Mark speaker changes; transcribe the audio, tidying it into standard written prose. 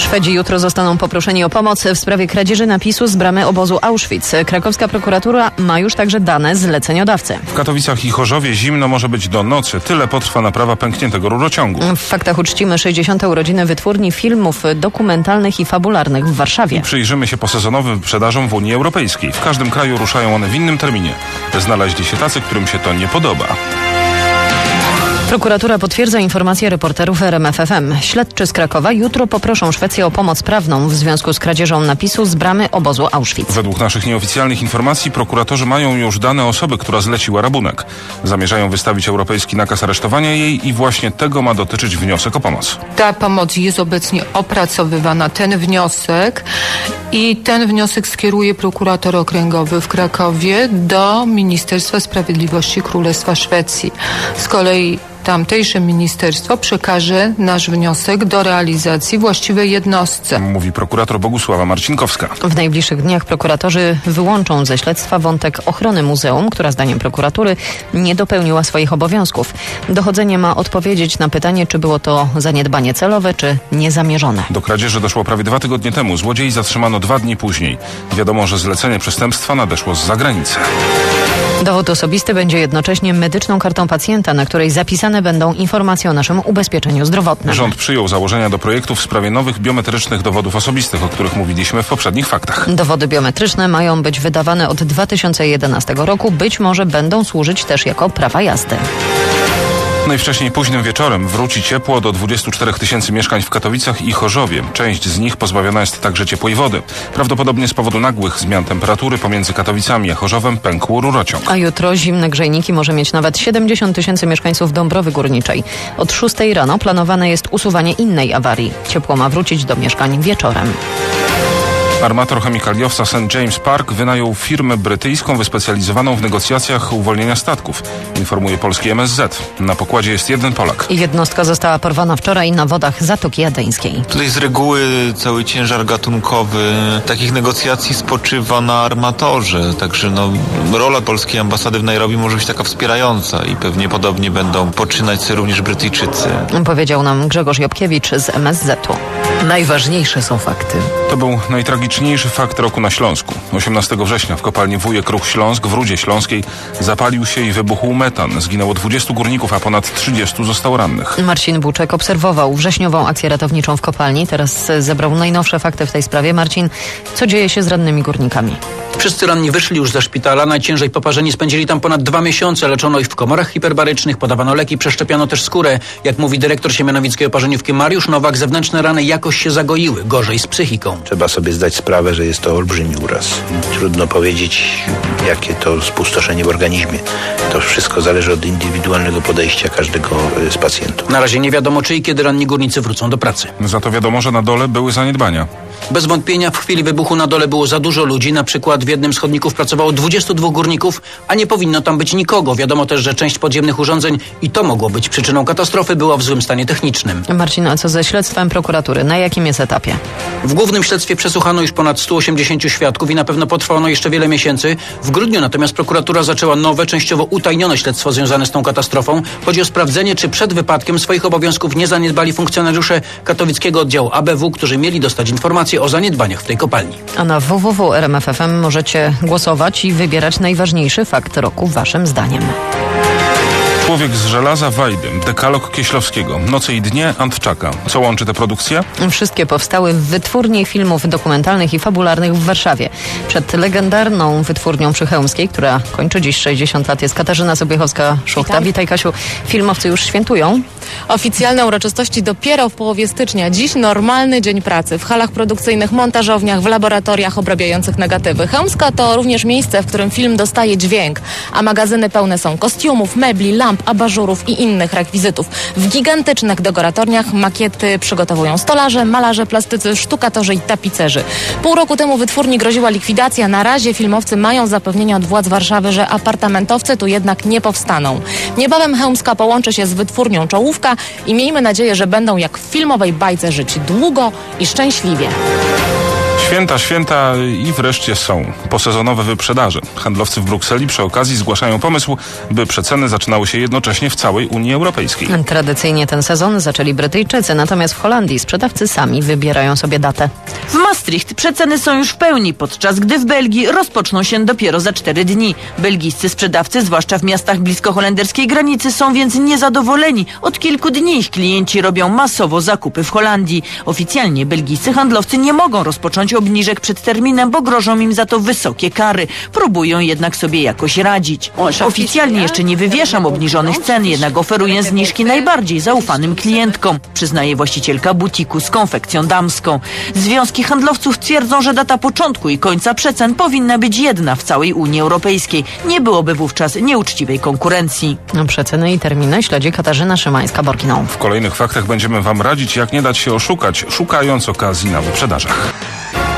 Speaker 1: Szwedzi jutro zostaną poproszeni o pomoc w sprawie kradzieży napisu z bramy obozu Auschwitz. Krakowska prokuratura ma już także dane zleceniodawcy.
Speaker 2: W Katowicach i Chorzowie zimno może być do nocy. Tyle potrwa naprawa pękniętego rurociągu.
Speaker 1: W Faktach uczcimy 60. urodziny wytwórni filmów dokumentalnych i fabularnych w Warszawie.
Speaker 2: I przyjrzymy się posezonowym wyprzedażom w Unii Europejskiej. W każdym kraju ruszają one w innym terminie. Znaleźli się tacy, którym się to nie podoba.
Speaker 1: Prokuratura potwierdza informacje reporterów RMF FM. Śledczy z Krakowa jutro poproszą Szwecję o pomoc prawną w związku z kradzieżą napisu z bramy obozu Auschwitz.
Speaker 2: Według naszych nieoficjalnych informacji prokuratorzy mają już dane osoby, która zleciła rabunek. Zamierzają wystawić europejski nakaz aresztowania jej i właśnie tego ma dotyczyć wniosek o pomoc.
Speaker 3: Ta pomoc jest obecnie opracowywana, ten wniosek, i ten wniosek skieruje prokurator okręgowy w Krakowie do Ministerstwa Sprawiedliwości Królestwa Szwecji. Z kolei tamtejsze ministerstwo przekaże nasz wniosek do realizacji właściwej jednostce.
Speaker 2: Mówi prokurator Bogusława Marcinkowska.
Speaker 1: W najbliższych dniach prokuratorzy wyłączą ze śledztwa wątek ochrony muzeum, która zdaniem prokuratury nie dopełniła swoich obowiązków. Dochodzenie ma odpowiedzieć na pytanie, czy było to zaniedbanie celowe, czy niezamierzone.
Speaker 2: Do kradzieży doszło prawie 2 tygodnie temu. Złodziei zatrzymano 2 dni później. Wiadomo, że zlecenie przestępstwa nadeszło z zagranicy.
Speaker 1: Dowód osobisty będzie jednocześnie medyczną kartą pacjenta, na której zapisane będą informacje o naszym ubezpieczeniu zdrowotnym.
Speaker 2: Rząd przyjął założenia do projektu w sprawie nowych biometrycznych dowodów osobistych, o których mówiliśmy w poprzednich faktach.
Speaker 1: Dowody biometryczne mają być wydawane od 2011 roku. Być może będą służyć też jako prawa jazdy.
Speaker 2: Najwcześniej późnym wieczorem wróci ciepło do 24 000 mieszkań w Katowicach i Chorzowie. Część z nich pozbawiona jest także ciepłej wody. Prawdopodobnie z powodu nagłych zmian temperatury pomiędzy Katowicami a Chorzowem pękł rurociąg.
Speaker 1: A jutro zimne grzejniki może mieć nawet 70 000 mieszkańców Dąbrowy Górniczej. Od 6 rano planowane jest usuwanie innej awarii. Ciepło ma wrócić do mieszkań wieczorem.
Speaker 2: Armator chemikaliowca St. James Park wynajął firmę brytyjską wyspecjalizowaną w negocjacjach uwolnienia statków, informuje polski MSZ. Na pokładzie jest 1 Polak.
Speaker 1: Jednostka została porwana wczoraj na wodach Zatoki Adeńskiej.
Speaker 4: Tutaj z reguły cały ciężar gatunkowy takich negocjacji spoczywa na armatorze, także rola polskiej ambasady w Nairobi może być taka wspierająca i pewnie podobnie będą poczynać sobie również Brytyjczycy.
Speaker 1: Powiedział nam Grzegorz Jobkiewicz z MSZ-u.
Speaker 5: Najważniejsze są fakty.
Speaker 2: To był najtragiczniejszy fakt roku na Śląsku. 18 września w kopalni Wujek Ruch Śląsk w Rudzie Śląskiej zapalił się i wybuchł metan. Zginęło 20 górników, a ponad 30 zostało rannych.
Speaker 1: Marcin Buczek obserwował wrześniową akcję ratowniczą w kopalni. Teraz zebrał najnowsze fakty w tej sprawie. Marcin, co dzieje się z rannymi górnikami?
Speaker 6: Wszyscy ranni wyszli już ze szpitala. Najciężej poparzeni spędzili tam ponad 2 miesiące. Leczono ich w komorach hiperbarycznych, podawano leki, przeszczepiano też skórę. Jak mówi dyrektor siemianowickiej oparzeniówki Mariusz Nowak, zewnętrzne rany jakoś się zagoiły. Gorzej z psychiką.
Speaker 7: Trzeba sobie zdać sprawę, że jest to olbrzymi uraz. Trudno powiedzieć, jakie to spustoszenie w organizmie. To wszystko zależy od indywidualnego podejścia każdego z pacjentów.
Speaker 6: Na razie nie wiadomo, czy i kiedy ranni górnicy wrócą do pracy.
Speaker 2: Za to wiadomo, że na dole były zaniedbania.
Speaker 6: Bez wątpienia w chwili wybuchu na dole było za dużo ludzi. Na przykład w jednym z chodników pracowało 22 górników, a nie powinno tam być nikogo. Wiadomo też, że część podziemnych urządzeń, i to mogło być przyczyną katastrofy, była w złym stanie technicznym.
Speaker 1: Marcin, a co ze śledztwem prokuratury? Na jakim jest etapie?
Speaker 6: W głównym śledztwie przesłuchano już ponad 180 świadków i na pewno potrwa ono jeszcze wiele miesięcy. W grudniu natomiast prokuratura zaczęła nowe, częściowo utajnione śledztwo związane z tą katastrofą. Chodzi o sprawdzenie, czy przed wypadkiem swoich obowiązków nie zaniedbali funkcjonariusze katowickiego oddziału ABW, którzy mieli dostać informacje o zaniedbaniach w tej kopalni.
Speaker 1: A na www.rmf.fm możecie głosować i wybierać najważniejszy fakt roku waszym zdaniem.
Speaker 2: Człowiek z żelaza Wajdy, dekalog Kieślowskiego, Noce i dnie Antczaka. Co łączy te produkcje?
Speaker 1: Wszystkie powstały w wytwórni filmów dokumentalnych i fabularnych w Warszawie. Przed legendarną wytwórnią przy Chełmskiej, która kończy dziś 60 lat, jest Katarzyna Sobiechowska-Szuchta. Witaj, Kasiu. Filmowcy już świętują?
Speaker 8: Oficjalne uroczystości dopiero w połowie stycznia. Dziś normalny dzień pracy w halach produkcyjnych, montażowniach, w laboratoriach obrabiających negatywy. Chełmska to również miejsce, w którym film dostaje dźwięk, a magazyny pełne są kostiumów, mebli, lamp, abażurów i innych rekwizytów. W gigantycznych dekoratorniach makiety przygotowują stolarze, malarze, plastycy, sztukatorzy i tapicerzy. Pół roku temu wytwórni groziła likwidacja. Na razie filmowcy mają zapewnienia od władz Warszawy, że apartamentowce tu jednak nie powstaną. Niebawem Chełmska połączy się z wytwórnią Czołówka i miejmy nadzieję, że będą jak w filmowej bajce żyć długo i szczęśliwie.
Speaker 2: Święta i wreszcie są posezonowe wyprzedaże. Handlowcy w Brukseli przy okazji zgłaszają pomysł, by przeceny zaczynały się jednocześnie w całej Unii Europejskiej.
Speaker 1: Tradycyjnie ten sezon zaczęli Brytyjczycy, natomiast w Holandii sprzedawcy sami wybierają sobie datę.
Speaker 9: W Maastricht przeceny są już w pełni, podczas gdy w Belgii rozpoczną się dopiero za 4 dni. Belgijscy sprzedawcy, zwłaszcza w miastach blisko holenderskiej granicy, są więc niezadowoleni. Od kilku dni ich klienci robią masowo zakupy w Holandii. Oficjalnie belgijscy handlowcy nie mogą rozpocząć obniżek przed terminem, bo grożą im za to wysokie kary. Próbują jednak sobie jakoś radzić. Oficjalnie jeszcze nie wywieszam obniżonych cen, jednak oferuję zniżki najbardziej zaufanym klientkom, przyznaje właścicielka butiku z konfekcją damską. Związki handlowców twierdzą, że data początku i końca przecen powinna być jedna w całej Unii Europejskiej. Nie byłoby wówczas nieuczciwej konkurencji.
Speaker 1: Przeceny i terminy śledzi Katarzyna Szymańska-Borkiną.
Speaker 2: W kolejnych faktach będziemy Wam radzić, jak nie dać się oszukać, szukając okazji na wyprzedażach.